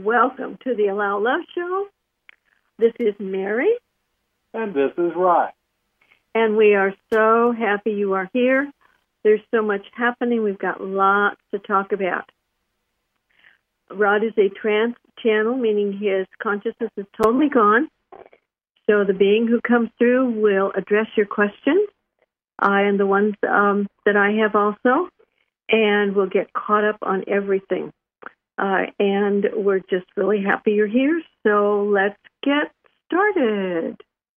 welcome to the Allow Love Show. This is Mary. And this is Rod. And we are so happy you are here. There's so much happening. We've got lots to talk about. Rod is a trance channel, meaning his consciousness is totally gone. So the being who comes through will address your questions, and the ones that I have also, and we'll get caught up on everything. And we're just really happy you're here. So let's get started.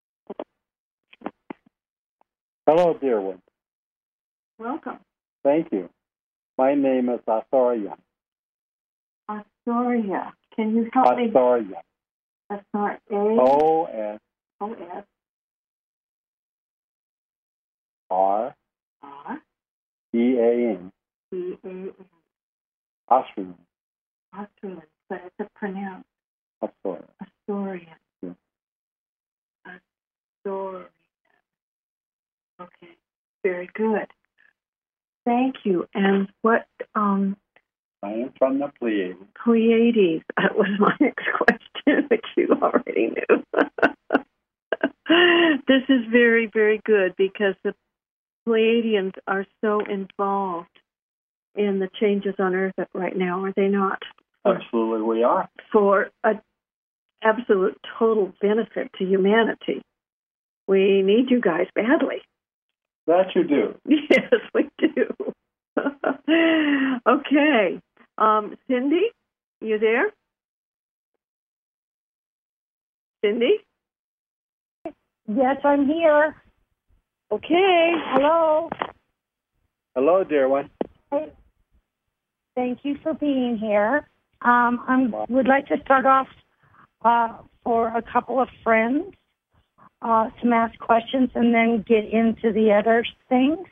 Hello, dear one. Welcome. Thank you. My name is Asoria. Asoria. Can you help me? Asoria. Asoria. O-S. O-S. R. R. E-A-N. E-A-N. Austrian. Austrian. But it's a pronounced. Asoria. Asoria. Yeah. Asoria. Okay. Very good. Thank you. And what... I am from the Pleiades. Pleiades. That was my next question, which you already knew. This is very, very good because the Pleiadians are so involved in the changes on Earth right now, are they not? Absolutely, we are. For an absolute total benefit to humanity. We need you guys badly. That you do. Yes, we do. Okay. Cindy, you there? Cindy? Yes, I'm here. Okay. Hello. Hello, dear one. Hey. Thank you for being here. I would like to start off for a couple of friends, some ask questions, and then get into the other things.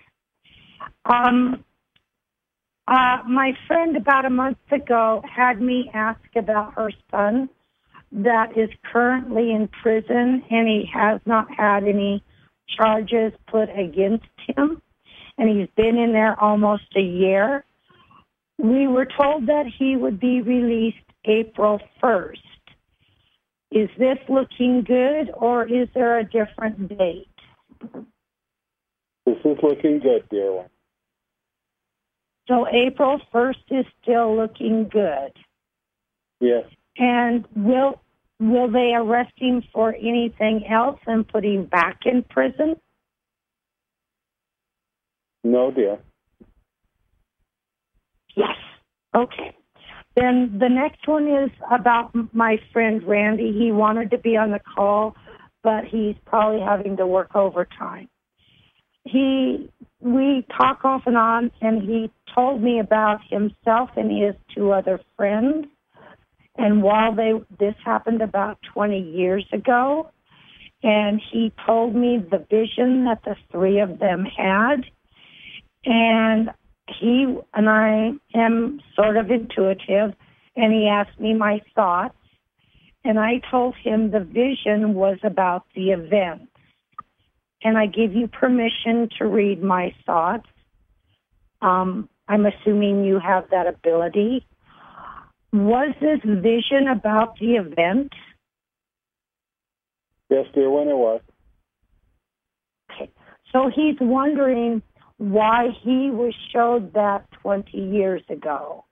My friend about a month ago had me ask about her son that is currently in prison, and he has not had any charges put against him, and he's been in there almost a year. We were told that he would be released April 1st. Is this looking good, or is there a different date? This is looking good, dear one. So April 1st is still looking good. Yes. And will they arrest him for anything else and put him back in prison? No, dear. Yes. Okay. Then the next one is about my friend Randy. He wanted to be on the call, but he's probably having to work overtime. We talk off and on, and he told me about himself and his two other friends. And while this happened about 20 years ago, and he told me the vision that the three of them had. And I am sort of intuitive, and he asked me my thoughts. And I told him the vision was about the event. And I give you permission to read my thoughts. I'm assuming you have that ability. Was this vision about the event? Yes, dear one, it was. Okay. So he's wondering why he was showed that 20 years ago.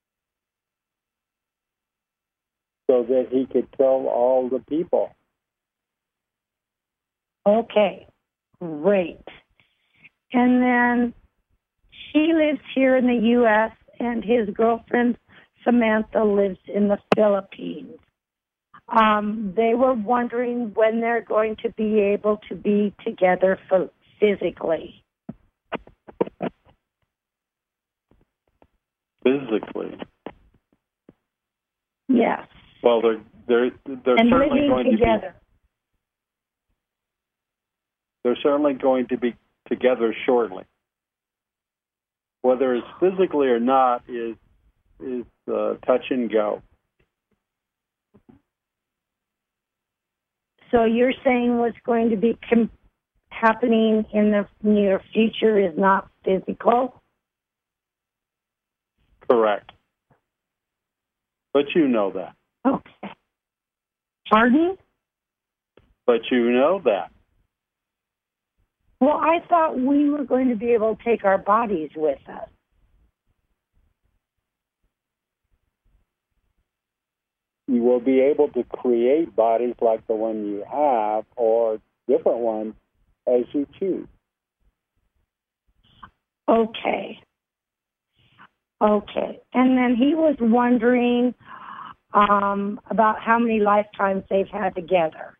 So that he could tell all the people. Okay. Great. And then she lives here in the U.S., and his girlfriend, Samantha, lives in the Philippines. They were wondering when they're going to be able to be together physically. Physically? Yes. Well, they're and certainly living going together. to be. They're certainly going to be together shortly. Whether it's physically or not is touch and go. So you're saying what's going to be happening in the near future is not physical? Correct. But you know that. Okay. Pardon? But you know that. Well, I thought we were going to be able to take our bodies with us. You will be able to create bodies like the one you have or different ones as you choose. Okay. Okay. And then he was wondering about how many lifetimes they've had together.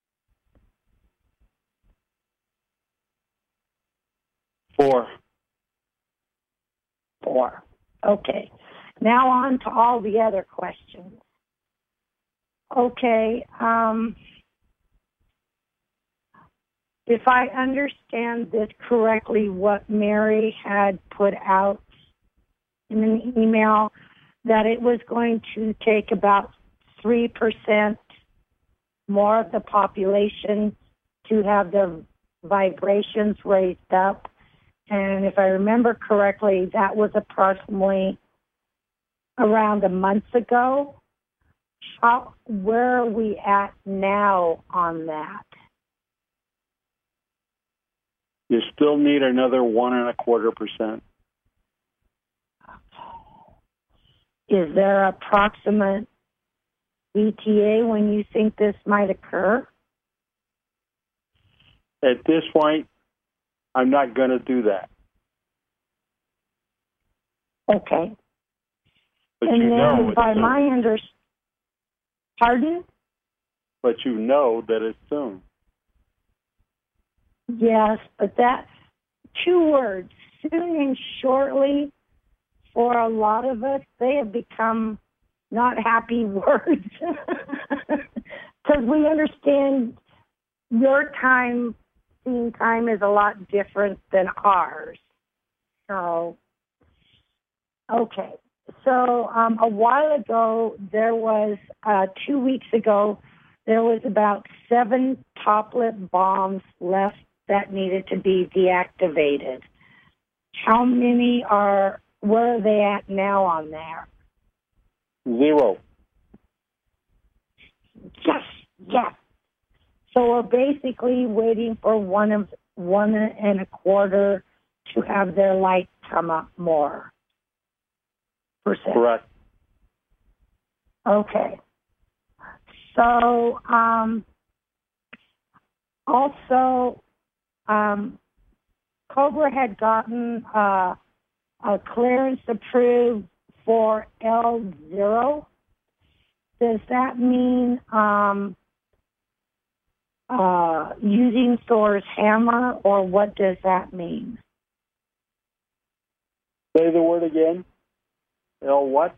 4. 4. Okay. Now on to all the other questions. Okay. If I understand this correctly, what Mary had put out in an email, that it was going to take about 3% more of the population to have their vibrations raised up. And if I remember correctly, that was approximately around a month ago. Where are we at now on that? You still need another 1.25%. Is there an approximate ETA when you think this might occur? At this point, I'm not going to do that. Okay. But and you then know by it's my soon. Pardon? But you know that it's soon. Yes, but that's 2 words, soon and shortly. For a lot of us, they have become not happy words. Because we understand your time, seeing time is a lot different than ours. So, okay. So a while ago, there was, 2 weeks ago, there was about 7 Toplet bombs left that needed to be deactivated. How many where are they at now on there? 0. Yes. So we're basically waiting for 1.25 to have their light come up more. %. Correct. Okay. So, also, Cobra had gotten a clearance approved for L0. Does that mean using Thor's hammer, or what does that mean? Say the word again. L what?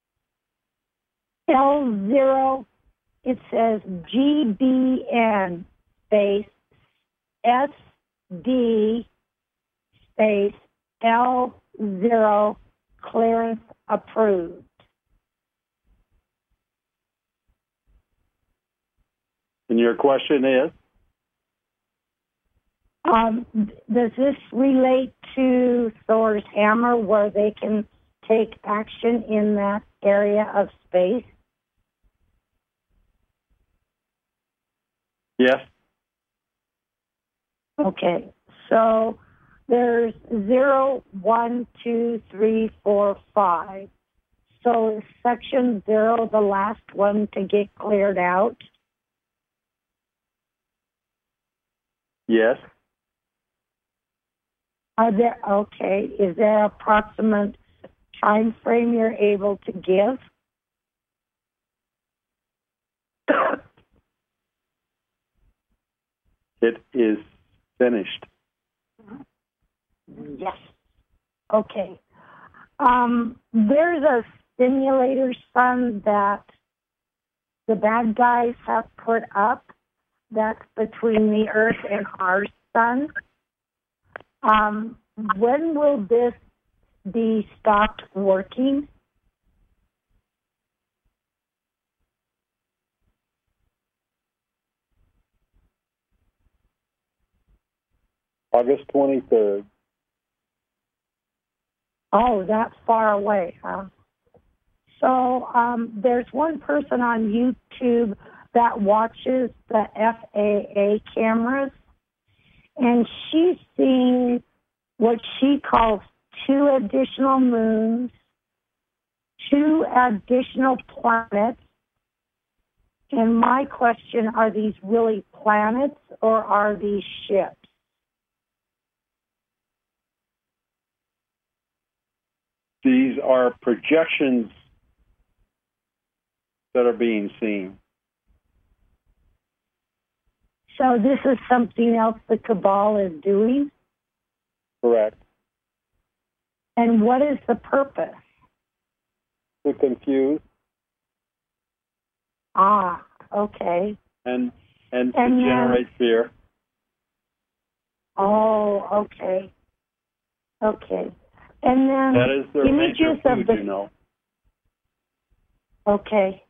L0, it says GBN space SD space L0 clearance approved. And your question is? Does this relate to Thor's hammer where they can take action in that area of space? Yes. Okay, so there's 0, 1, 2, 3, 4, 5. So is section 0 the last one to get cleared out? Yes. Is there an approximate time frame you're able to give? It is finished. Yes. Okay. There's a simulator sun that the bad guys have put up that's between the Earth and our sun. When will this be stopped working? August 23rd. Oh, that far away, huh? So there's one person on YouTube that watches the FAA cameras, and she's seeing what she calls 2 additional moons, 2 additional planets. And my question, are these really planets or are these ships? These are projections that are being seen. So this is something else the cabal is doing? Correct. And what is the purpose? To confuse. Ah, okay. And to generate fear. Oh, okay. Okay. And then that is their major images of food, the... you know. Okay.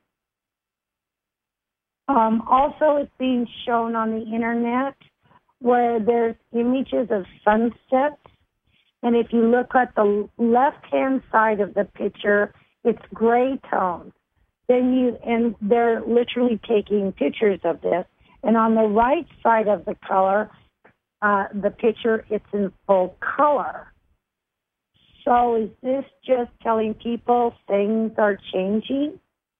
Also, it's being shown on the internet where there's images of sunsets. And if you look at the left-hand side of the picture, it's gray tones. And they're literally taking pictures of this. And on the right side of the color, the picture, it's in full color. So is this just telling people things are changing?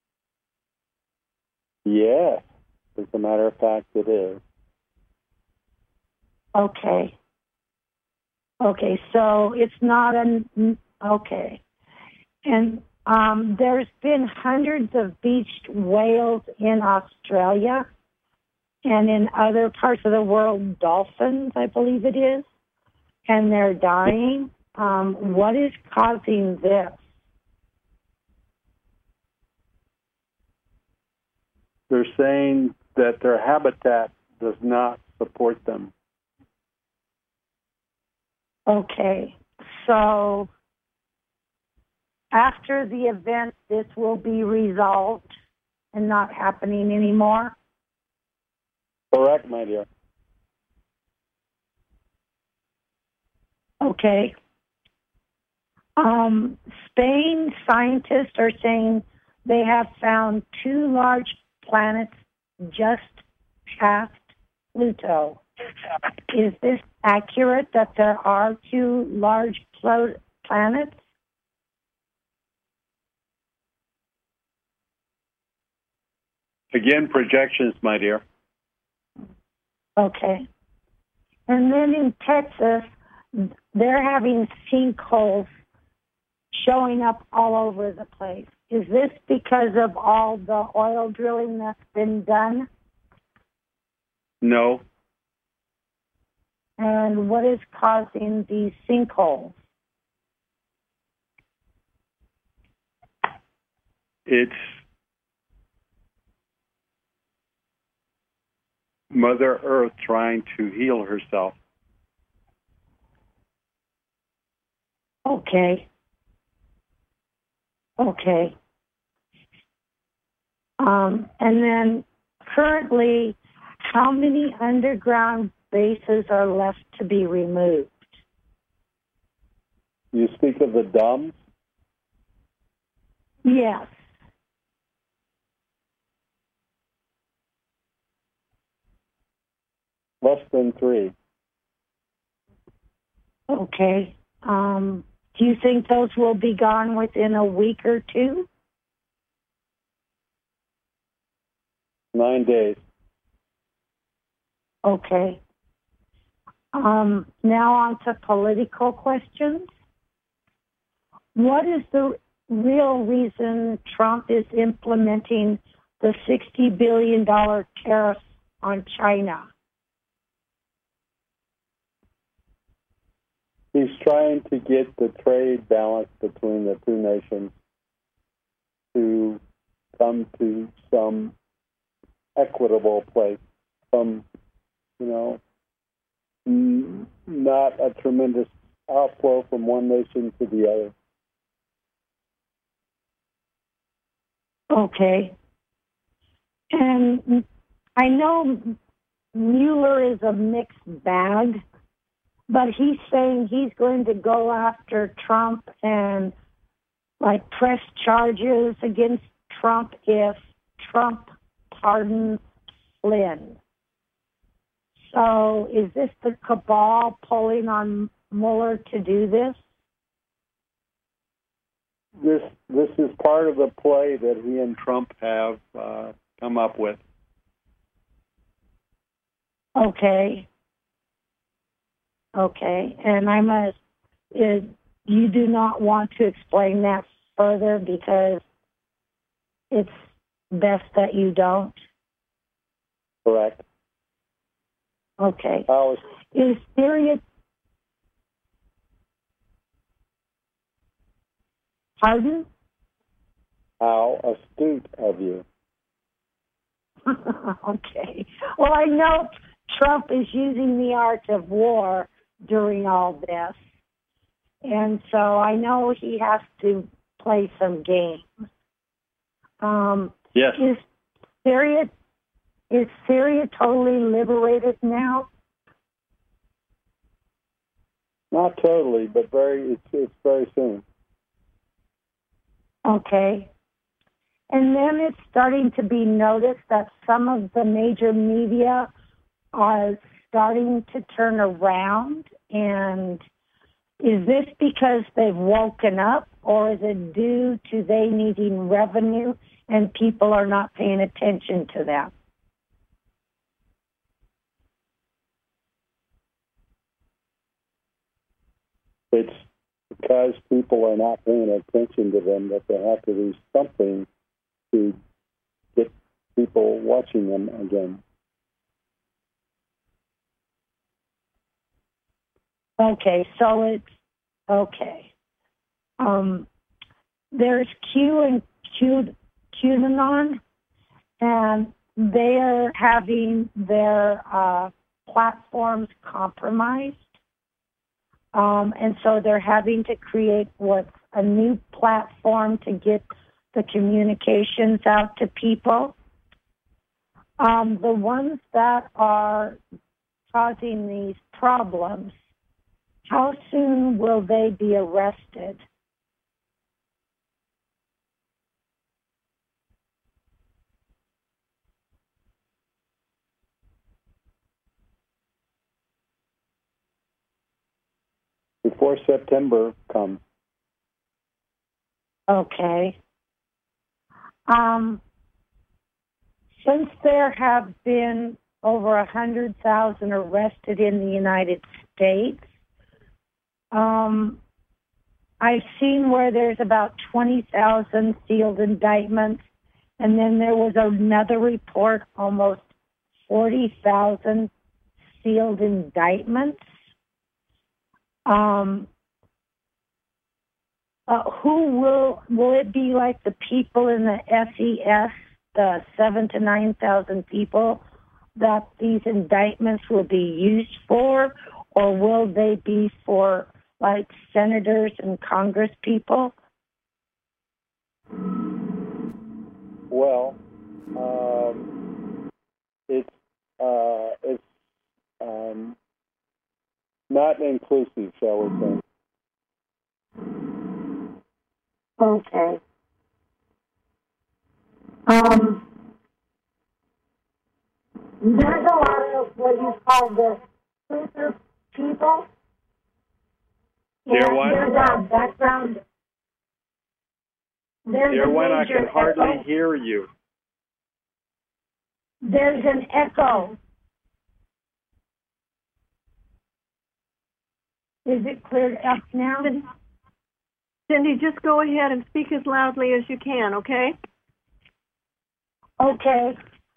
Yes. As a matter of fact, it is. Okay. Okay, so it's not okay. And there's been hundreds of beached whales in Australia and in other parts of the world, dolphins, I believe it is, and they're dying. What is causing this? They're saying that their habitat does not support them. Okay, so after the event, this will be resolved and not happening anymore? Correct, my dear. Okay. Spain scientists are saying they have found 2 large planets just past Pluto. Is this accurate that there are 2 large planets? Again, projections, my dear. Okay. And then in Texas, they're having sinkholes showing up all over the place. Is this because of all the oil drilling that's been done? No. And what is causing these sinkholes? It's Mother Earth trying to heal herself. Okay. Okay. And then currently, how many underground bases are left to be removed? You speak of the DUMBs? Yes. Less than 3. Okay. Do you think those will be gone within a week or 2? 9 days. Okay. Now on to political questions. What is the real reason Trump is implementing the $60 billion tariffs on China? He's trying to get the trade balance between the 2 nations to come to some equitable place, some, not a tremendous outflow from one nation to the other. Okay. And I know Mueller is a mixed bag, but he's saying he's going to go after Trump and like press charges against Trump if Trump pardons Flynn. So is this the cabal pulling on Mueller to do this? This is part of the play that he and Trump have come up with. Okay. And you do not want to explain that further because it's best that you don't? Correct. Okay. How Is Syria... Pardon? How astute of you. Okay. Well, I know Trump is using the art of war during all this. And so I know he has to play some games. Yes. Is Syria totally liberated now? Not totally, but it's very soon. Okay. And then it's starting to be noticed that some of the major media are starting to turn around. And is this because they've woken up, or is it due to they needing revenue and people are not paying attention to them? It's because people are not paying attention to them that they have to do something to get people watching them again. Okay, so it's okay. There's QAnon, and they are having their platforms compromised. And so they're having to create what's a new platform to get the communications out to people. The ones that are causing these problems, how soon will they be arrested? Before September comes. Okay. Since there have been over 100,000 arrested in the United States, I've seen where there's about 20,000 sealed indictments, and then there was another report, almost 40,000 sealed indictments. Who will it be like the people in the SES, the 7,000 to 9,000 people that these indictments will be used for, or will they be for like senators and Congress people? Well, it's not inclusive, shall we say. Okay. There's a lot of what you call the super people. Dear one? There's a background. Dear one, I can hardly hear you. There's an echo. Is it cleared up now? Cindy, just go ahead and speak as loudly as you can, okay? Okay.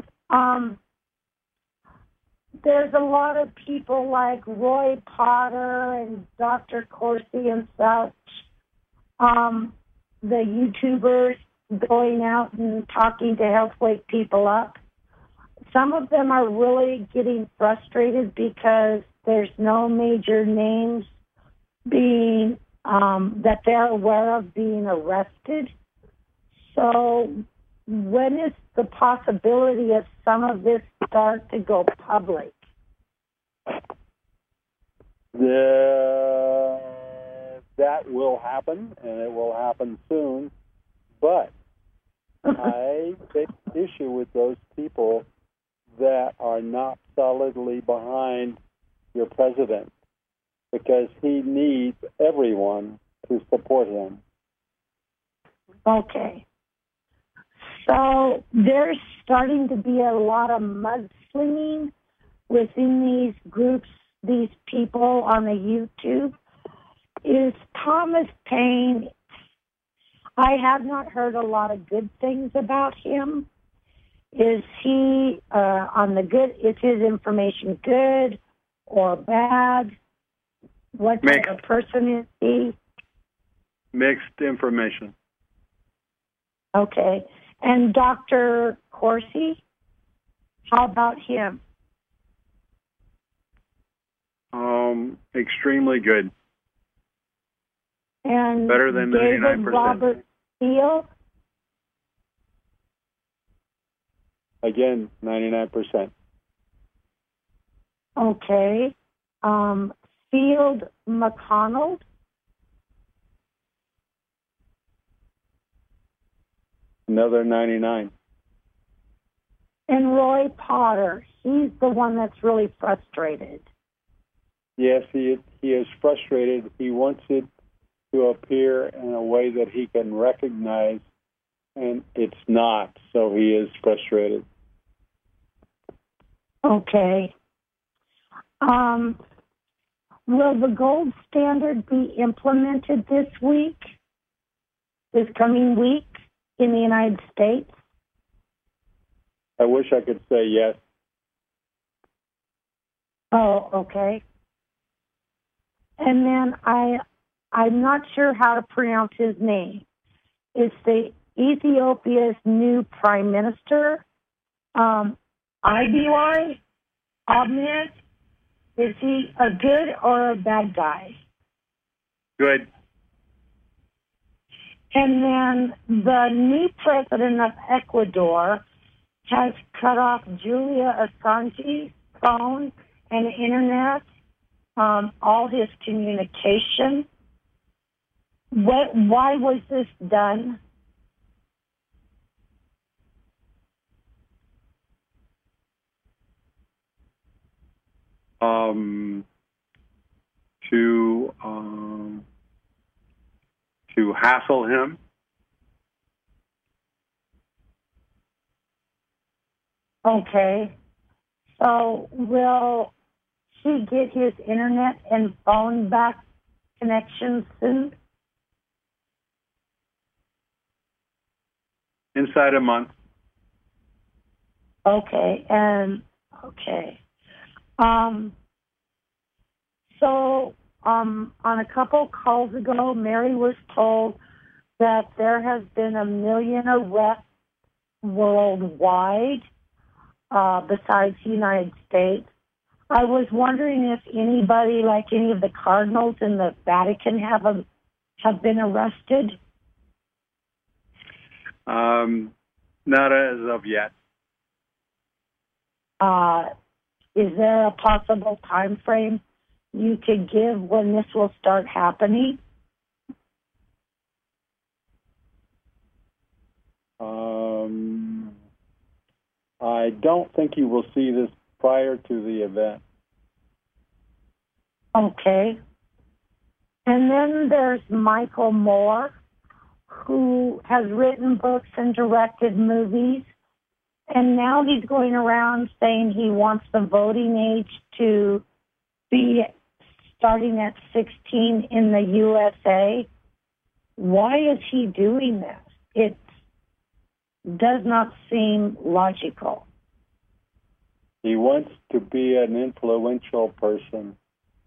There's a lot of people like Roy Potter and Dr. Corsi and such, the YouTubers going out and talking to help wake people up. Some of them are really getting frustrated because there's no major names being that they're aware of being arrested. So when is the possibility of some of this start to go public? That that will happen, and it will happen soon. But I take issue with those people that are not solidly behind your president, because he needs everyone to support him. Okay. So there's starting to be a lot of mudslinging within these groups, these people on the YouTube. Is Thomas Paine, I have not heard a lot of good things about him. Is he on the good, is his information good or bad? What type of person is he? Mixed information. Okay. And Dr. Corsi, how about him? Extremely good. And better than David 99%. Robert Steele? Again, 99%. Okay. Field McConnell? Another 99. And Roy Potter, he's the one that's really frustrated. Yes, he is frustrated. He wants it to appear in a way that he can recognize, and it's not, so he is frustrated. Okay. Will the gold standard be implemented this coming week in the United States? I wish I could say yes. Oh, okay. And then I'm not sure how to pronounce his name. It's the Ethiopia's new prime minister, Abiy Ahmed. Is he a good or a bad guy? Good. And then the new president of Ecuador has cut off Julia Assange's phone and internet, all his communication. Why was this done? To hassle him. Okay. So will he get his internet and phone back connection soon? Inside a month. Okay. Okay. On a couple calls ago, Mary was told that there has been 1 million arrests worldwide, besides the United States. I was wondering if anybody, like any of the cardinals in the Vatican, have been arrested. Not as of yet. Is there a possible time frame you could give when this will start happening? I don't think you will see this prior to the event. Okay. And then there's Michael Moore, who has written books and directed movies, and now he's going around saying he wants the voting age to be starting at 16 in the USA. Why is he doing this? It does not seem logical. He wants to be an influential person.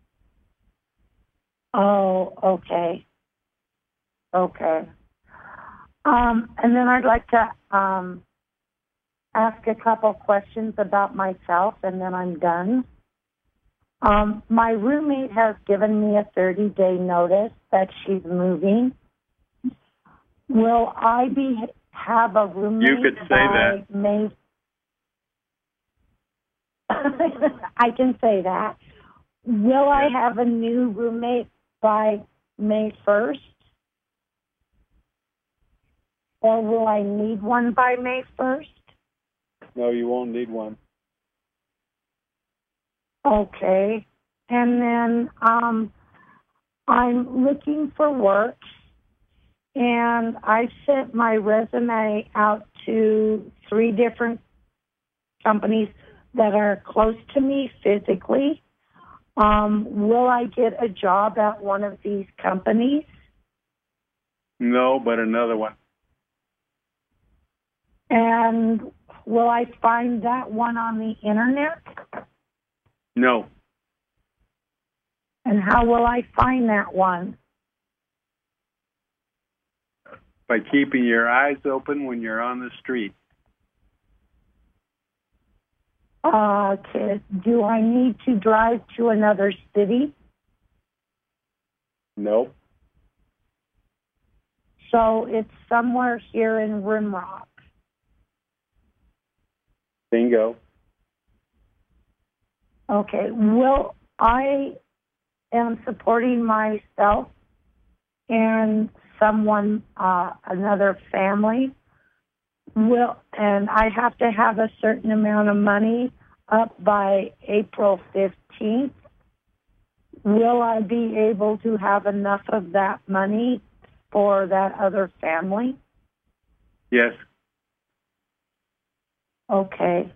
Oh, okay. Okay. And then I'd like to ask a couple questions about myself, and then I'm done. My roommate has given me a 30-day notice that she's moving. Will I have a roommate? You could say that. May? I can say that. Will I have a new roommate by May 1st? Or will I need one by May 1st? No, you won't need one. Okay. And then I'm looking for work, and I sent my resume out to 3 different companies that are close to me physically. Will I get a job at one of these companies? No, but another one. And will I find that one on the internet? No. And how will I find that one? By keeping your eyes open when you're on the street. Do I need to drive to another city? Nope. So it's somewhere here in Rimrock. Bingo. Okay. Well, I am supporting myself and someone, another family. And I have to have a certain amount of money up by April 15th. Will I be able to have enough of that money for that other family? Yes. Okay.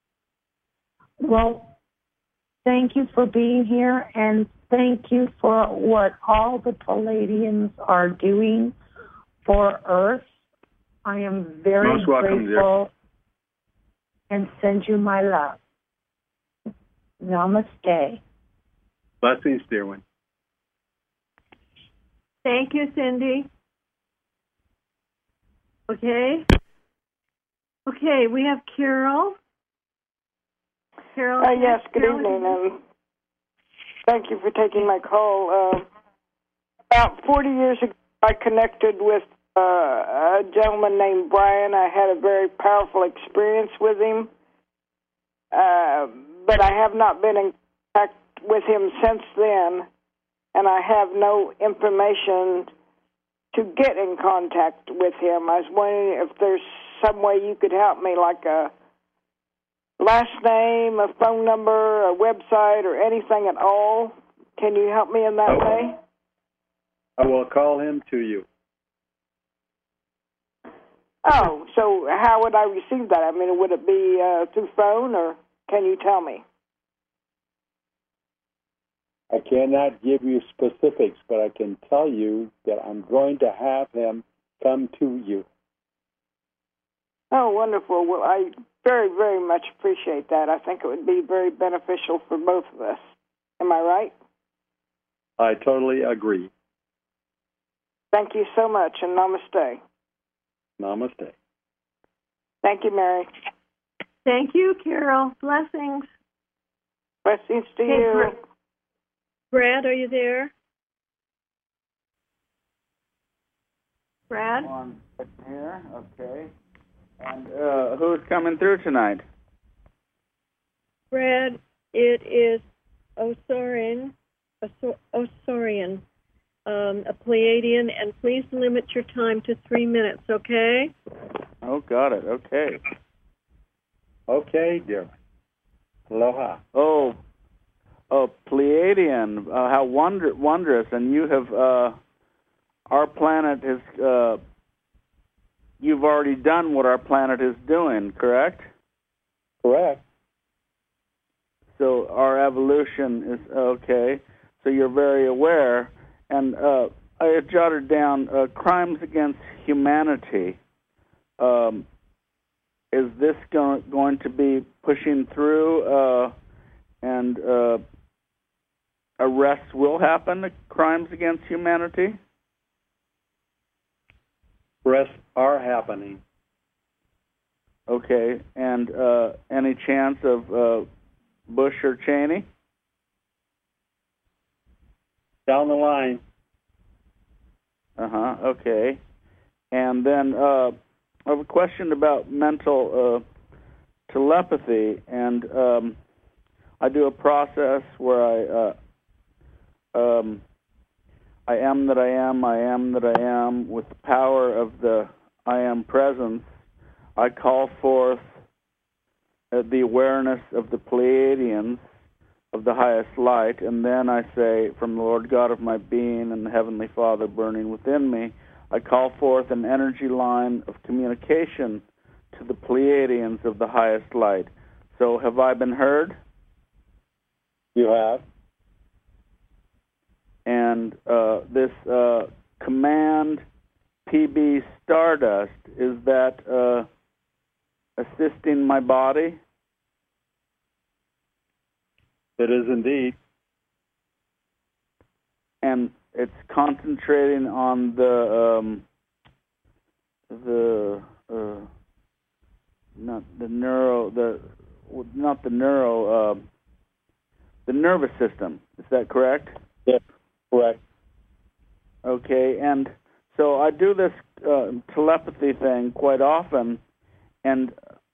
Well, thank you for being here, and thank you for what all the Palladians are doing for Earth. I am very Most welcome, grateful, and send you my love. Namaste. Blessings, dear one. Thank you, Cindy. Okay. Okay, we have Carol. Carol. Yes, good Carol, evening, and thank you for taking my call. About 40 years ago, I connected with a gentleman named Brian. I had a very powerful experience with him, but I have not been in contact with him since then, and I have no information to get in contact with him. I was wondering if there's some way you could help me, like a last name, a phone number, a website, or anything at all. Can you help me in that way? I will call him to you. Oh, so how would I receive that? I mean, would it be through phone, or can you tell me? I cannot give you specifics, but I can tell you that I'm going to have him come to you. Oh, wonderful. Well, I very, very much appreciate that. I think it would be very beneficial for both of us. Am I right? I totally agree. Thank you so much, and namaste. Namaste. Thank you, Mary. Thank you, Carol. Blessings. Blessings to Hey, you. Brad, are you there? Brad? One second here, okay. And who's coming through tonight? Brad, it is Osorian, a Pleiadian, and please limit your time to 3 minutes, okay? Oh, got it, okay. Okay, dear. Aloha. Oh, Pleiadian, how wondrous. And you have, our planet is, you've already done what our planet is doing, correct? Correct. So our evolution is, okay. So you're very aware. And I had jotted down crimes against humanity. Is this going to be pushing through and arrests will happen, crimes against humanity? Arrests are happening. Okay. And any chance of Bush or Cheney? Down the line. Okay. And then I have a question about mental telepathy, and I do a process where I am that I am, I am that I am, with the power of the I am presence, I call forth the awareness of the Pleiadians of the highest light, and then I say, from the Lord God of my being and the Heavenly Father burning within me, I call forth an energy line of communication to the Pleiadians of the highest light. So have I been heard? You have. And this command PB Stardust, is that assisting my body? It is indeed. And it's concentrating on the nervous system. Is that correct? Yes, correct. Okay, and so I do this telepathy thing quite often, and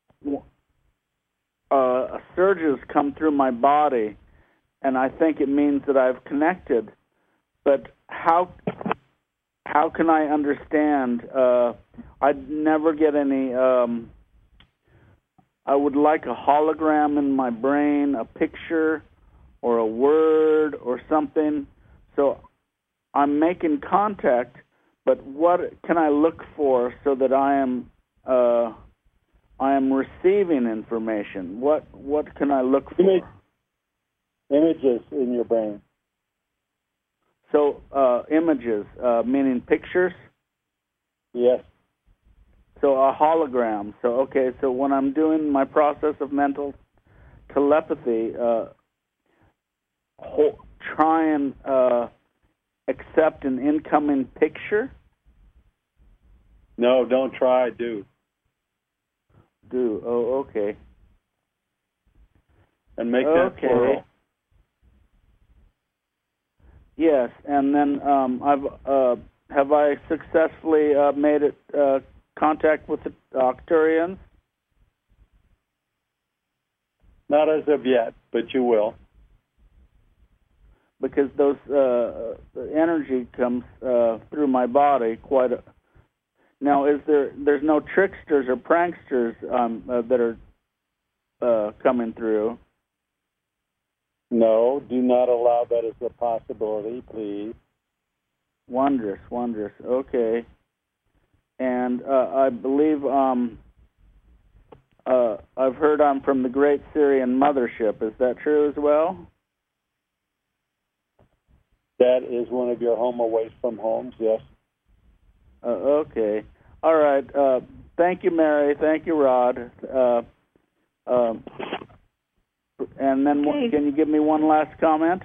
surges come through my body, and I think it means that I've connected. But how can I understand? I'd never get any. I would like a hologram in my brain, a picture, or a word, or something. So I'm making contact. But what can I look for so that I am receiving information? What can I look for? Images in your brain. So images, meaning pictures? Yes. So a hologram. So okay, so when I'm doing my process of mental telepathy, try and accept an incoming picture? No, don't try, do. Do. Oh, okay. And make that plural. Yes, and then have I successfully made it contact with the Arcturians? Not as of yet, but you will. Because those the energy comes through my body quite a. Now, there's no tricksters or pranksters that are coming through? No, do not allow that as a possibility, please. Wondrous. Okay. And I believe I've heard I'm from the Great Syrian Mothership. Is that true as well? That is one of your home away from homes, yes. Okay. All right. Thank you, Mary. Thank you, Rod. And then can you give me one last comment?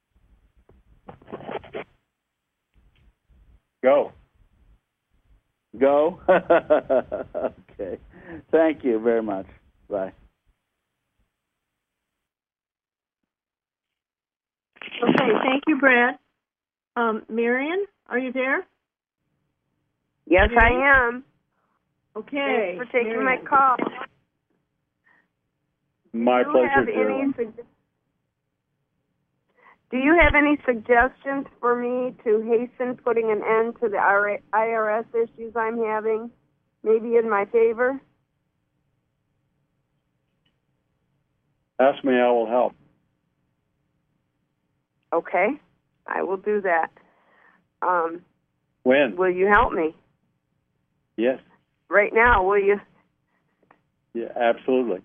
Go. Okay. Thank you very much. Bye. Okay, thank you, Brad. Marion, are you there? Yes, Marion? I am. Okay. Thanks for taking Marion. my call. My pleasure, Carolyn. Do you have any suggestions for me to hasten putting an end to the IRS issues I'm having, maybe in my favor? Ask me, I will help. Okay, I will do that. When? Will you help me? Yes. Right now, will you? Yeah, absolutely.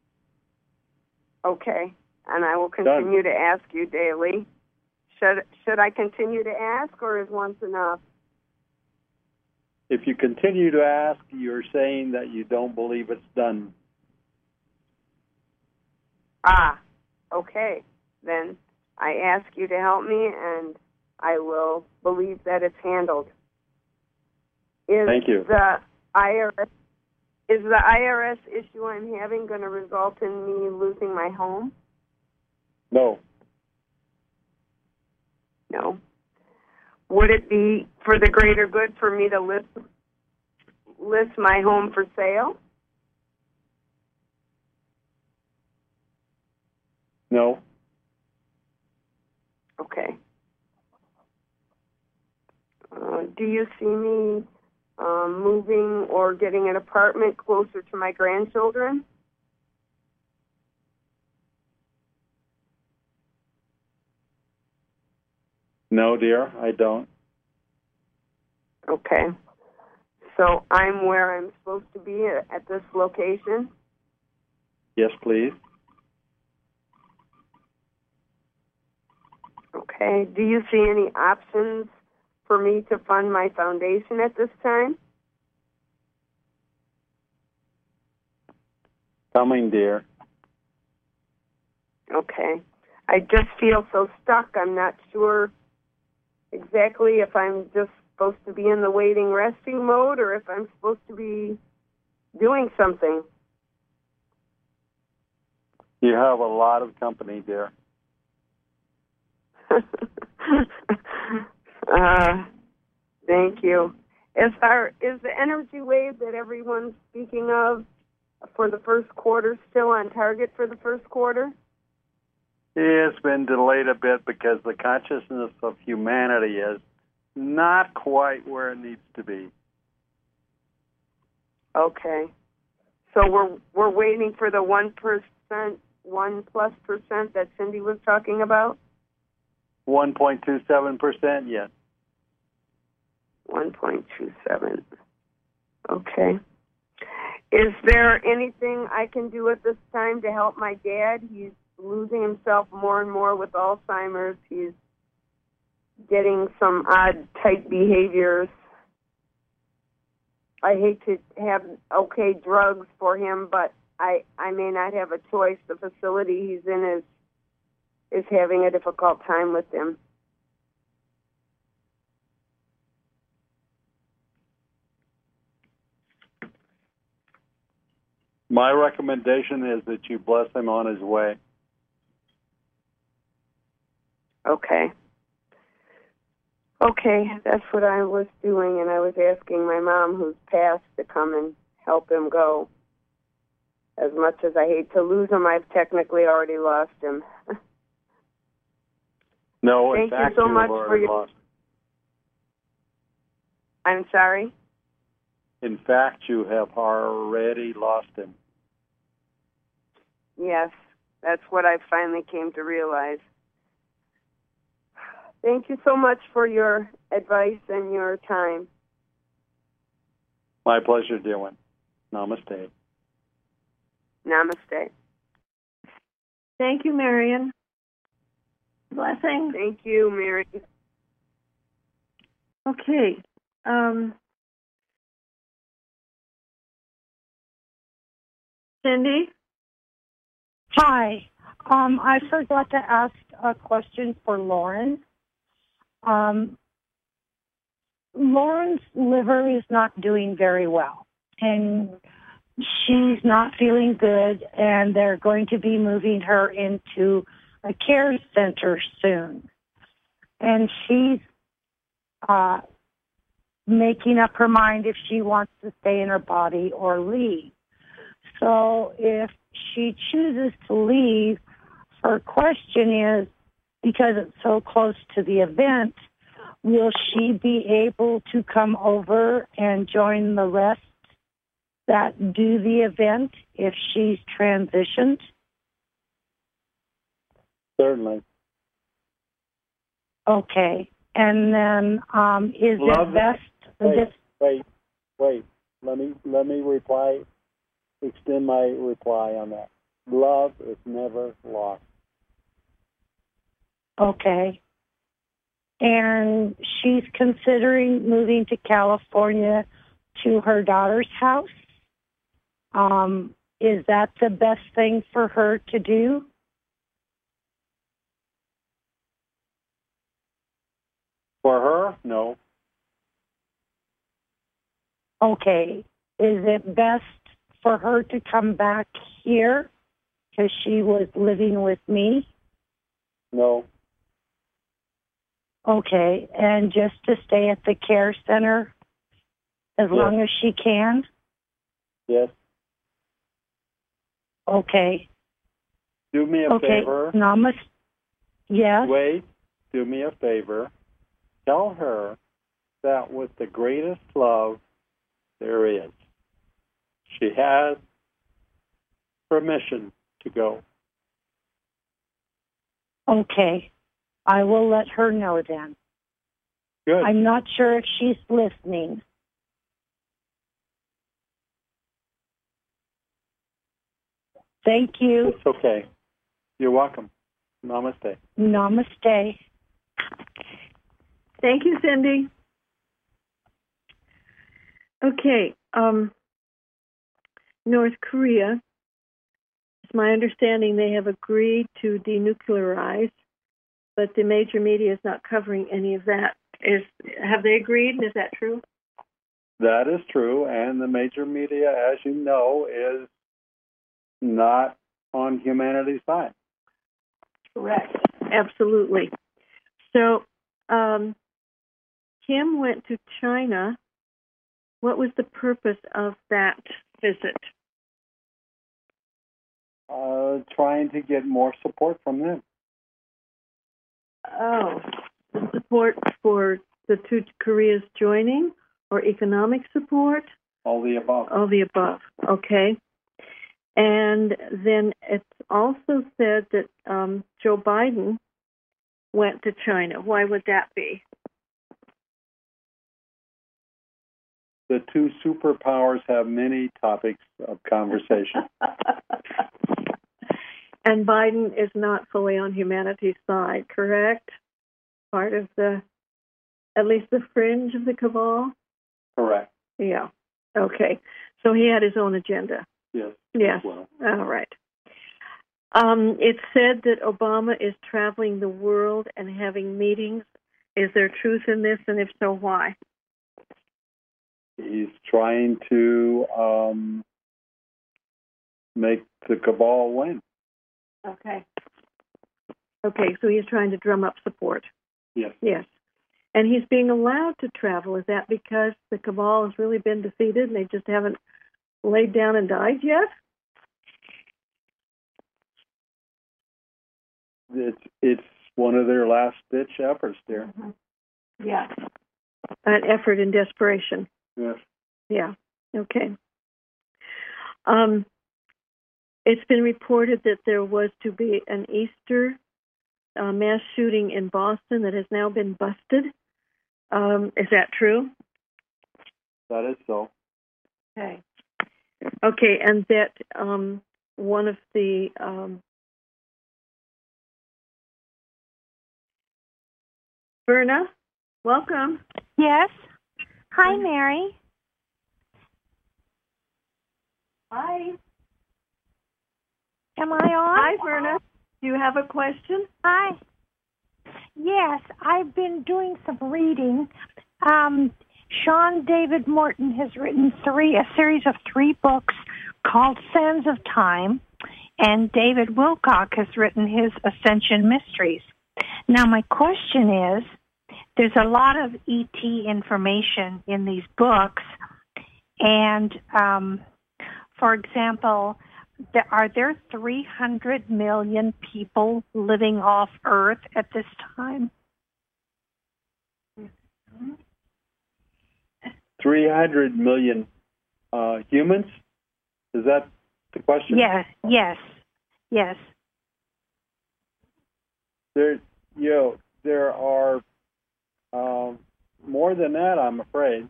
Okay, and I will continue to ask you daily. Should I continue to ask, or is once enough? If you continue to ask, you're saying that you don't believe it's done. Ah, okay. Then I ask you to help me, and I will believe that it's handled. Thank you. Is the IRS issue I'm having going to result in me losing my home? No. No. Would it be for the greater good for me to list my home for sale? No. Okay. do you see me moving or getting an apartment closer to my grandchildren? No, dear, I don't. Okay. So I'm where I'm supposed to be at this location? Yes, please. Okay. Do you see any options for me to fund my foundation at this time? Coming, dear. Okay. I just feel so stuck. I'm not sure exactly if I'm just supposed to be in the waiting, resting mode or if I'm supposed to be doing something. You have a lot of company, dear. Thank you. Is the energy wave that everyone's speaking of for the first quarter still on target for the first quarter? It's been delayed a bit because the consciousness of humanity is not quite where it needs to be. Okay. So we're waiting for the 1%, 1+% that Cindy was talking about? 1.27%, yes. 1.27. Okay. Is there anything I can do at this time to help my dad? He's losing himself more and more with Alzheimer's. He's getting some odd type behaviors. I hate to have drugs for him, but I may not have a choice. The facility he's in is having a difficult time with him. My recommendation is that you bless him on his way. Okay. Okay, that's what I was doing, and I was asking my mom, who's passed, to come and help him go. As much as I hate to lose him, I've technically already lost him. No, in Thank fact, you so you much have for already your... lost. I'm sorry? In fact, you have already lost him. Yes, that's what I finally came to realize. Thank you so much for your advice and your time. My pleasure, dear one. Namaste. Namaste. Thank you, Marion. Blessings. Thank you, Mary. Okay. Cindy? Hi. I forgot to ask a question for Lauren. Lauren's liver is not doing very well, and she's not feeling good, and they're going to be moving her into a care center soon. And she's making up her mind if she wants to stay in her body or leave. So if she chooses to leave, her question is, because it's so close to the event, will she be able to come over and join the rest that do the event if she's transitioned? Certainly. Okay. And then is it best... Wait. Let me reply, extend my reply on that. Love is never lost. Okay. And she's considering moving to California to her daughter's house. Is that the best thing for her to do? For her, no. Okay. Is it best for her to come back here because she was living with me? No. Okay. And just to stay at the care center as long as she can? Yes. Okay. Do me a favor. Yes. Wait. Do me a favor. Tell her that with the greatest love there is. She had permission to go. Okay. I will let her know then. Good. I'm not sure if she's listening. Thank you. It's okay. You're welcome. Namaste. Namaste. Thank you, Cindy. Okay. North Korea, it's my understanding they have agreed to denuclearize, but the major media is not covering any of that. Have they agreed? Is that true? That is true, and the major media, as you know, is not on humanity's side. Correct. Absolutely. So, Kim went to China. What was the purpose of that visit? Trying to get more support from them. Oh, support for the two Koreas joining, or economic support? All the above. All the above. Okay. And then it's also said that Joe Biden went to China. Why would that be? The two superpowers have many topics of conversation. And Biden is not fully on humanity's side, correct? Part of at least the fringe of the cabal? Correct. Yeah. Okay. So he had his own agenda. Yes. Yes. Well. All right. It's said that Obama is traveling the world and having meetings. Is there truth in this? And if so, why? He's trying to make the cabal win. Okay. Okay, so he's trying to drum up support. Yes. Yes. And he's being allowed to travel. Is that because the cabal has really been defeated and they just haven't laid down and died yet? It's one of their last-ditch efforts, dear. Mm-hmm. Yeah. An effort in desperation. Yes. Yeah. Okay. It's been reported that there was to be an Easter mass shooting in Boston that has now been busted. Is that true? That is so. Okay. Okay, and that one of the Verna, welcome. Yes. Hi, Mary. Hi. Am I on? Hi, Verna. Do you have a question? Hi. Yes, I've been doing some reading. Sean David Morton has written a series of 3 books called Sands of Time, and David Wilcock has written his Ascension Mysteries. Now, my question is, there's a lot of ET information in these books, and, for example, are there 300 million people living off Earth at this time? 300 million humans? Is that the question? Yes. There are more than that, I'm afraid.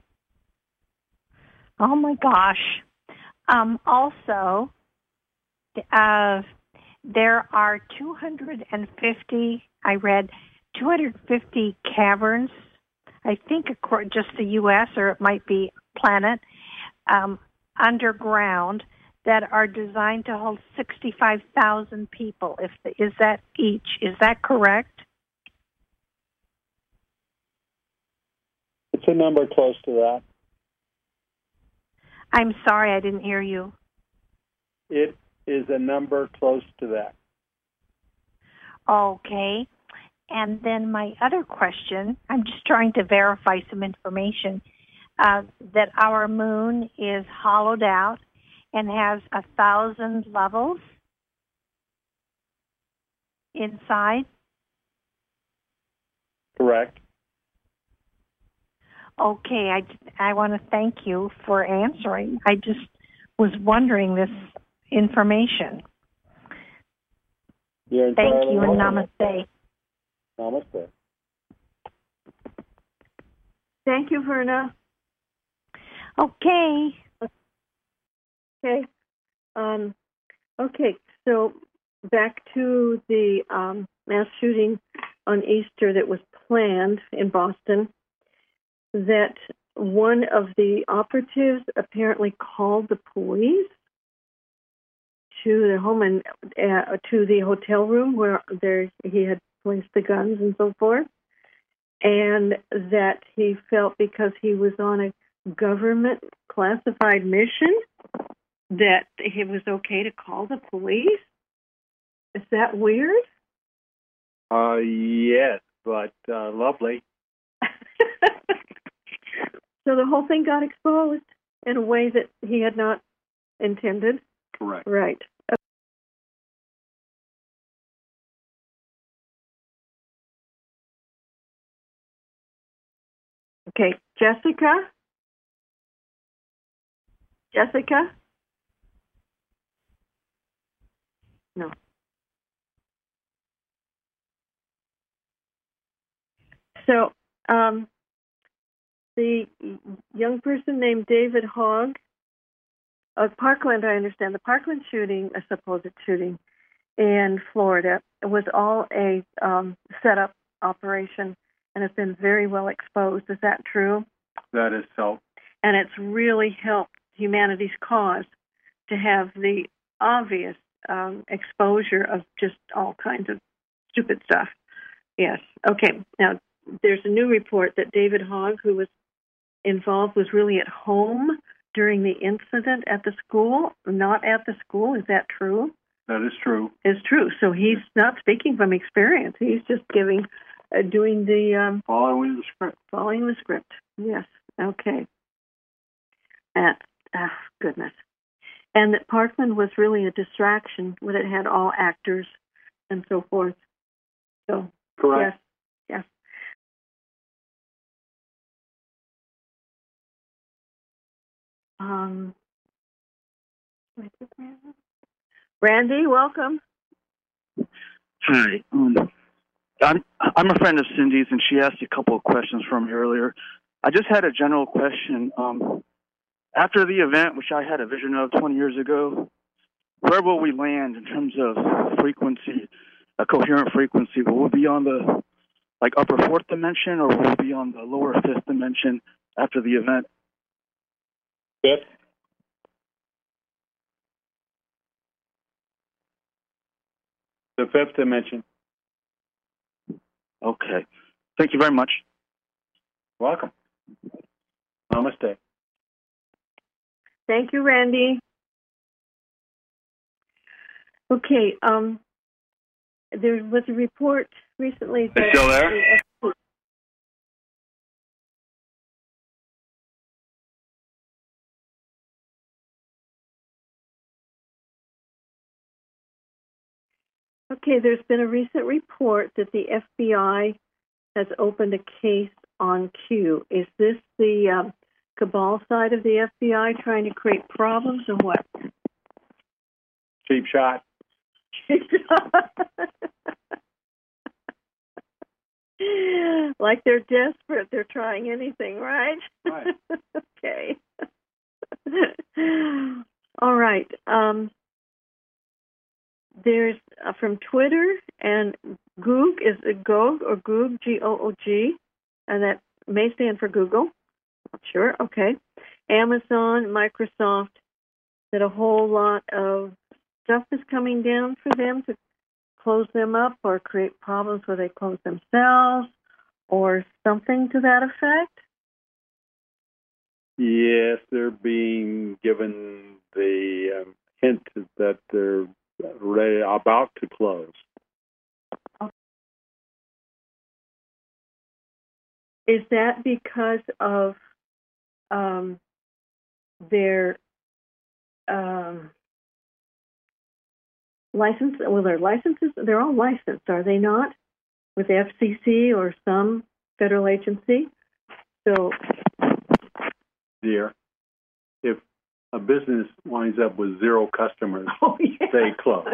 Oh my gosh. Also, there are 250 caverns, I think just the U.S., or it might be planet, underground, that are designed to hold 65,000 people. Is that each? Is that correct? It's a number close to that. I'm sorry, I didn't hear you. It is a number close to that. Okay. And then my other question, I'm just trying to verify some information, that our moon is hollowed out and has 1,000 levels inside. Correct. Okay, I want to thank you for answering. I just was wondering this information. Thank you, and namaste. Namaste. Thank you, Verna. Okay. Okay. Okay, so back to the mass shooting on Easter that was planned in Boston, that one of the operatives apparently called the police to their home and to the hotel room where he had placed the guns and so forth, and that he felt because he was on a government classified mission that it was okay to call the police. Is that weird? Yes, but lovely. So the whole thing got exposed in a way that he had not intended. Correct. Right. Okay, Jessica? Jessica? No. So, the young person named David Hogg of Parkland, I understand, the Parkland shooting, a supposed shooting in Florida, was all a set-up operation and has been very well exposed. Is that true? That is so. And it's really helped humanity's cause to have the obvious exposure of just all kinds of stupid stuff. Yes. Okay. Now, there's a new report that David Hogg, who was involved, was really at home during the incident at the school, not at the school. Is that true? That is true. It's true. So he's not speaking from experience. He's just doing the... following the script. Following the script. Yes. Okay. And, goodness. And that Parkland was really a distraction when it had all actors and so forth. So, correct. Yes. Randy, welcome. Hi. I'm a friend of Cindy's, and she asked a couple of questions from me earlier. I just had a general question. After the event, which I had a vision of 20 years ago, where will we land in terms of frequency, a coherent frequency? Will we be on the upper fourth dimension, or will we be on the lower fifth dimension after the event? Fifth. The fifth dimension. Okay. Thank you very much. Welcome. Namaste. Thank you, Randy. Okay. There was a report recently that... Still there? Okay, there's been a recent report that the FBI has opened a case on Q. Is this the cabal side of the FBI trying to create problems or what? Cheap shot. Like they're desperate. They're trying anything, right? Right. Okay. All right. There's from Twitter and Goog, is it Goog or Goog, G-O-O-G, and that may stand for Google. Not sure. Okay. Amazon, Microsoft, that a whole lot of stuff is coming down for them to close them up or create problems where they close themselves or something to that effect. Yes, they're being given the hint that they're about to close. Is that because of their license? Well, their licenses, they're all licensed, are they not? With the FCC or some federal agency. So if a business winds up with 0 customers, yeah. they close.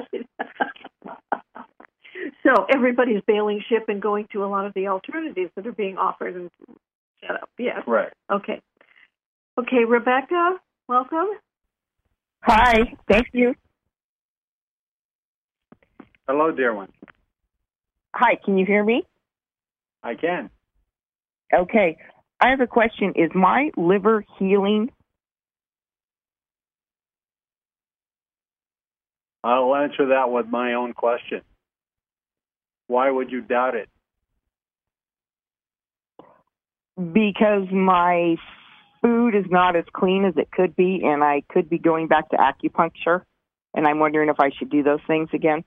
So everybody's bailing ship and going to a lot of the alternatives that are being offered and set up. Yes. Right. Okay. Okay, Rebecca, welcome. Hi, thank you. Hello, dear one. Hi, can you hear me? I can. Okay, I have a question. Is my liver healing? I'll answer that with my own question. Why would you doubt it? Because my food is not as clean as it could be, and I could be going back to acupuncture, and I'm wondering if I should do those things again.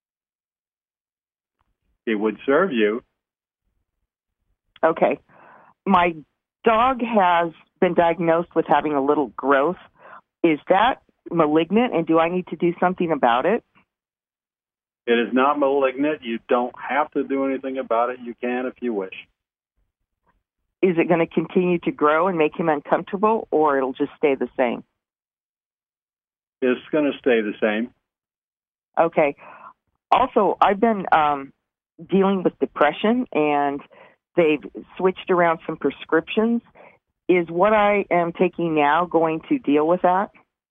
It would serve you. Okay. My dog has been diagnosed with having a little growth. Is that malignant, and do I need to do something about it? It is not malignant. You don't have to do anything about it. You can if you wish. Is it going to continue to grow and make him uncomfortable, or it'll just stay the same? It's going to stay the same. Okay. Also, I've been dealing with depression, and they've switched around some prescriptions. Is what I am taking now going to deal with that?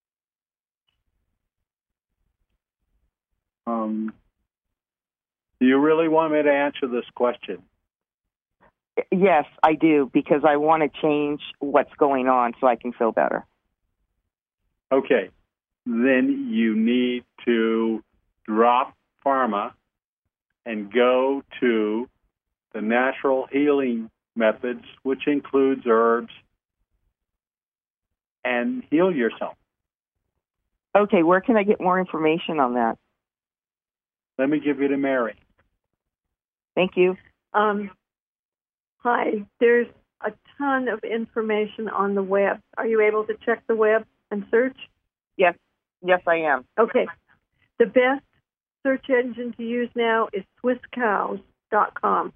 Do you really want me to answer this question? Yes, I do, because I want to change what's going on so I can feel better. Okay. Then you need to drop pharma and go to the natural healing methods, which includes herbs, and heal yourself. Okay, where can I get more information on that? Let me give you to Mary. Thank you. Hi, there's a ton of information on the web. Are you able to check the web and search? Yes, I am. Okay. The best search engine to use now is SwissCows.com.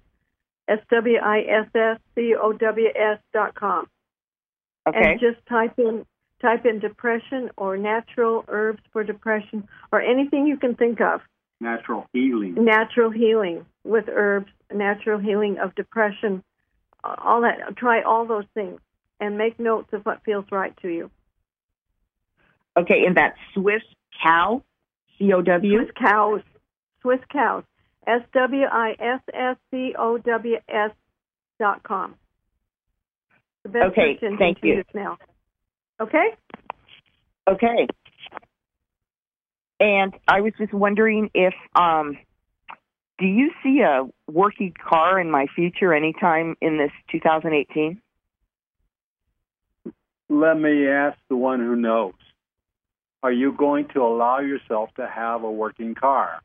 SwissCows.com. Okay. And just type in depression or natural herbs for depression or anything you can think of. Natural healing. Natural healing with herbs, natural healing of depression, all that. Try all those things and make notes of what feels right to you. Okay, and that's Swiss Cow, C-O-W? Swiss Cows. SwissCows.com. The best okay, search thank engine you. to use now. Okay? Okay. And I was just wondering if, do you see a working car in my future anytime in this 2018? Let me ask the one who knows. Are you going to allow yourself to have a working car?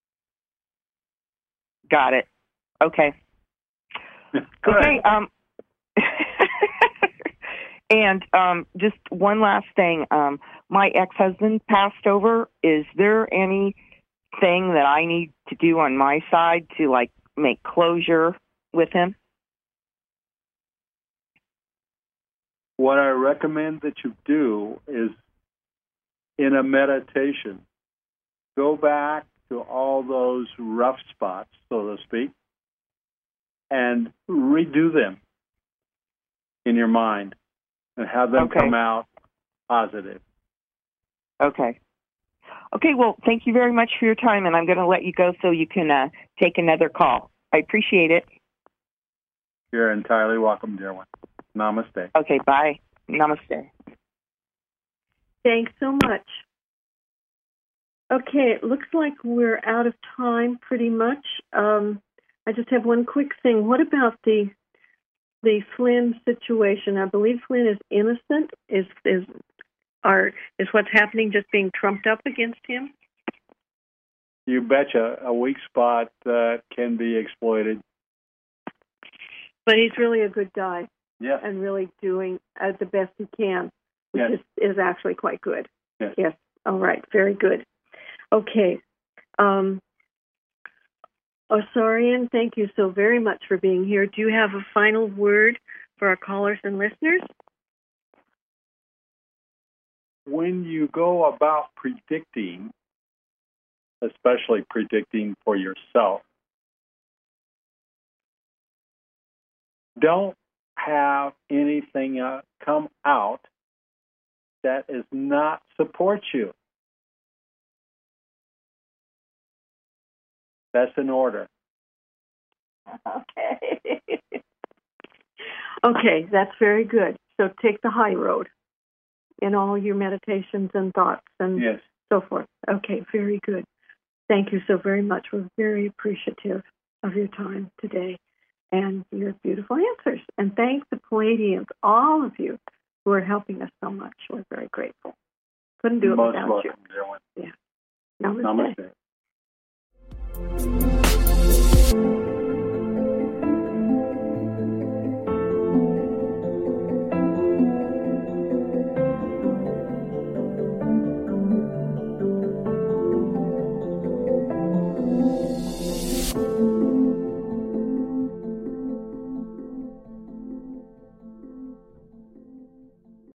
Got it. Okay. Okay. And just one last thing. My ex-husband passed over. Is there anything that I need to do on my side to, like, make closure with him? What I recommend that you do is, in a meditation, go back to all those rough spots, so to speak, and redo them in your mind and have them come out positive. Okay. Okay, well, thank you very much for your time, and I'm going to let you go so you can take another call. I appreciate it. You're entirely welcome, dear one. Namaste. Okay, bye. Namaste. Thanks so much. Okay, it looks like we're out of time pretty much. I just have one quick thing. What about the Flynn situation? I believe Flynn is innocent. Is what's happening just being trumped up against him? You betcha. A weak spot that can be exploited. But he's really a good guy. Yes. And really doing the best he can, which is actually quite good. Yes. All right. Very good. Okay. Osarian, thank you so very much for being here. Do you have a final word for our callers and listeners? when you go about predicting, especially predicting for yourself, don't have anything come out that is not support you. That's an order. Okay. Okay, that's very good. So take the high road in all your meditations and thoughts and so forth. Okay, very good. Thank you so very much. We're very appreciative of your time today and your beautiful answers. And thank the Pleiadians, all of you who are helping us so much. We're very grateful. Couldn't do it without you. Yeah. Namaste.